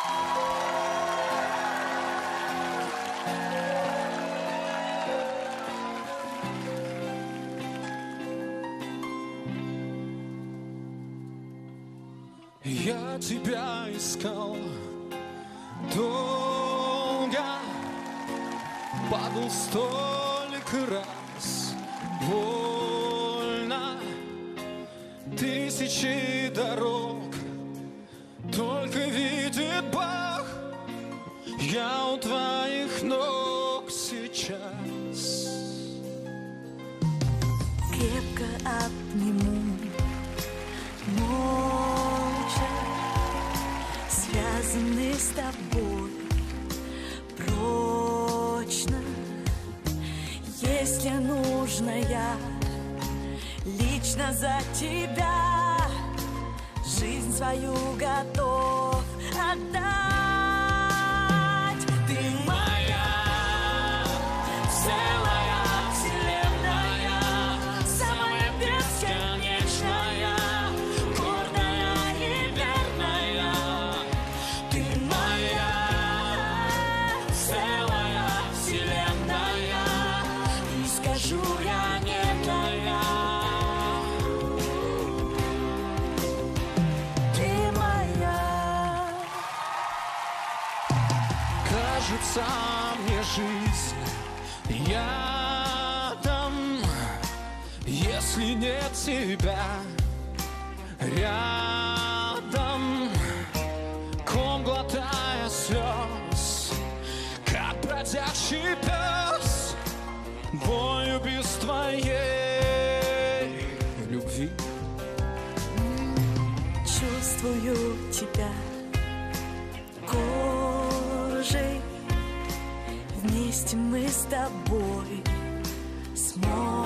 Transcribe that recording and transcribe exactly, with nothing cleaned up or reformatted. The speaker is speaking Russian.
Я тебя искал долго, падал столько раз вольно, тысячи дорог только видит Бог. Я у твоих ног сейчас. Крепко обниму, молча, связаны с тобой прочно. Если нужно, я лично за тебя жизнь свою готов отдать. Ты моя целая вселенная, самая бесконечная, гордая и верная. Ты моя целая вселенная, и скажу я не твоя. Кажется мне жизнь ядом, если нет тебя рядом. Ком глотая слез, как бродячий пес, бою без твоей любви. Чувствую тебя кожей, вместе мы с тобой сможем